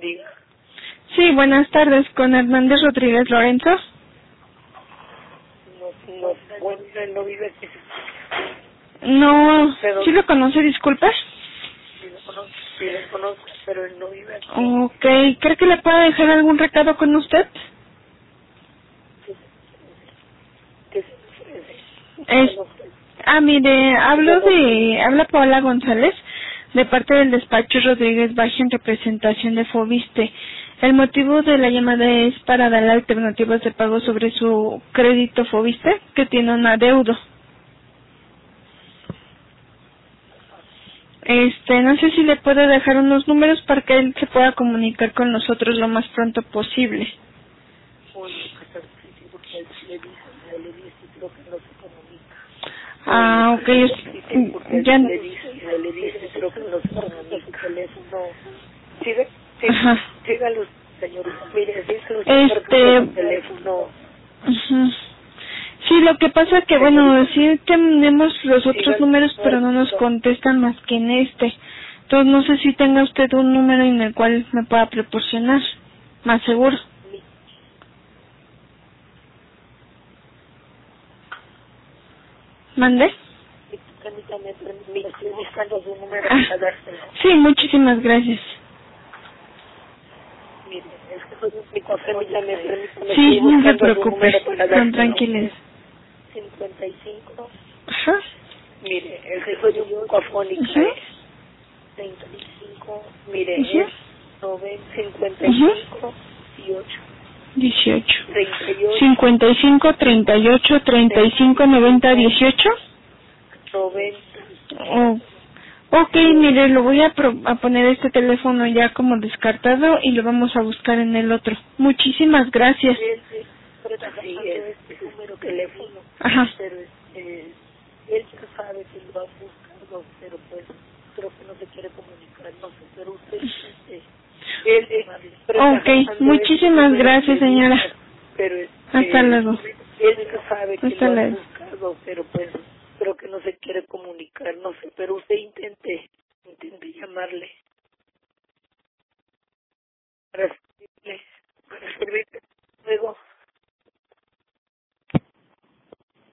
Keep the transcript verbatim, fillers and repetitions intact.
Diga. Sí, buenas tardes, con Hernández Rodríguez Lorenzo. No, no, bueno, él no vive aquí. No, Pero, ¿sí lo conoce, disculpe? sí lo conozco, sí lo conozco, pero él no vive aquí. Ok, ¿cree que le pueda dejar algún recado con usted? ¿Qué se ofrece? Es, ah, mire, hablo de, habla Paola González, de parte del despacho Rodríguez Baja en representación de Fobiste. El motivo de la llamada es para darle alternativas de pago sobre su crédito Fobiste, que tiene un adeudo. Este, no sé si le puedo dejar unos números para que él se pueda comunicar con nosotros lo más pronto posible. Oye, que está difícil porque él le dice, ya le dice, creo que no se comunica. Ah, ok, es, Porque ya, le dice, ya le dice, creo que no se comunica. Teléfono. Sigue, sigue, ajá, sígalo, señorita. Mire, díselo, este, el teléfono. ujú. Sí, lo que pasa que, bueno, sí tenemos los otros Sígalo, números, pero no nos contestan más que en este. Entonces, no sé si tenga usted un número en el cual me pueda proporcionar, más seguro. ¿Mande? Permítame, permítame, estoy buscando su número Ah, para dárselo. sí, muchísimas gracias. Mire, es que soy un pico, permítame, permítame, Sí, estoy no se buscando su preocupe, número para tan dárselo. tranquilos. cincuenta y cinco. Ajá. Mire, es que soy un poco afónica, Ajá. ¿eh? treinta y cinco, mire, Ajá. es noventa, cincuenta y Ajá. cinco, dieciocho. dieciocho. treinta y ocho, cincuenta y cinco, treinta y ocho, treinta y cinco, noventa, dieciocho. noventa. Oh. Ok, mire, lo voy a, pro- a poner este teléfono ya como descartado y lo vamos a buscar en el otro. Muchísimas gracias. Él, él, pero sí, es este número de teléfono, Ajá. pero este, él ya sabe que lo ha buscado, pero pues creo que no se quiere comunicar, no sé, pero usted intente. Él, eh, pero está Ok, buscando este muchísimas número gracias, que señora. busca, pero Hasta este, luego. él ya sabe que Hasta lo ha luego. buscado, pero pues creo que no se quiere comunicar, no sé, pero usted intente, intente llamarle para servirle, para servirle luego.